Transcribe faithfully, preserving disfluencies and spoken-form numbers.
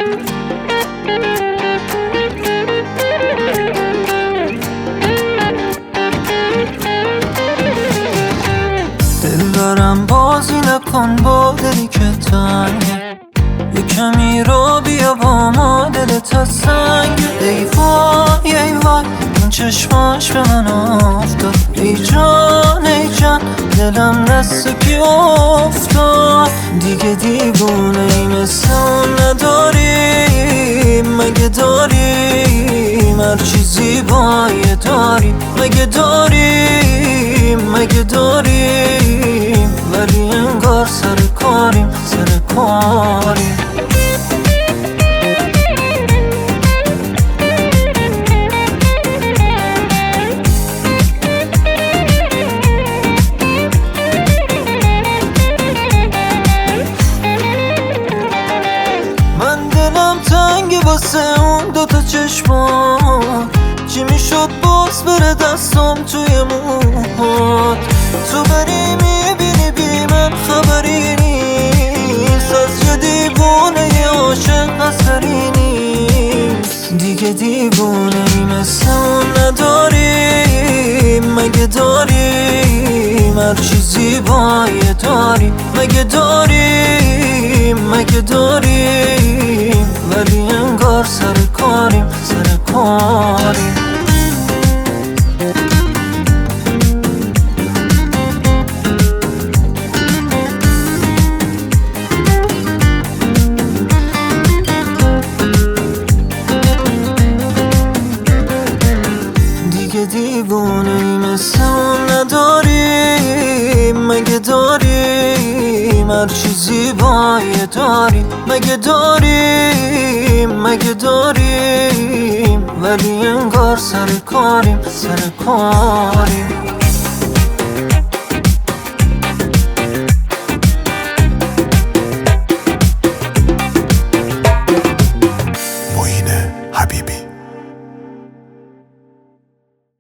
دل دارم بازی نکن با دلی که تنگه، یه کمی رو بیا با ما دلت از سنگ. ای وای ای وای این چشماش به من افتاد، ای جان ای جان دلم دست کی افتاد. دیگه دیوونه ای مثل اون نداریم، مگه داریم هر چیزی بایه داریم، مگه داریم مگه داریم ولی انگار سر کاریم سر کاریم. من دلم تنگه واسه اون دوتا چشمات، چی میشد باز بره دستم توی موهات. تو بری میبینی بی من خبری نیست، از یه دیوونه یه عاشق اثری نیست. دیگه دیوونه ای مثل اون نداریم، مگه داریم هر چیزی بایه داریم، مگه داریم مگه داریم ولی انگار سر کاریم سر کاریم. دیگه دیوونه ای مثل اون نداریم، مگه داریم هر چیزی بایه داریم، مگه داریم مگه داریم ولی انگار سر کاریم سر کاریم.